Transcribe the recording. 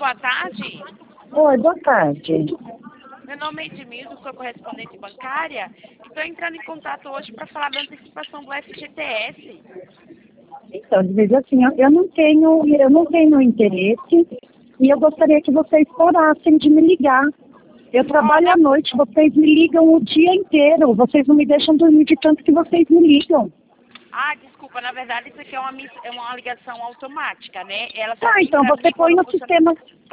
boa tarde. Oi, boa tarde. Meu nome é Edmilson, sou correspondente bancária e estou entrando em contato hoje para falar da antecipação do FGTS. Então, diz assim, eu não tenho interesse e eu gostaria que vocês parassem de me ligar. Eu trabalho à noite, vocês me ligam o dia inteiro, vocês não me deixam dormir de tanto que vocês me ligam. Ah, desculpa, na verdade isso aqui é uma ligação automática, né? Ela só Tá, vem então pra você mim põe quando no você... sistema.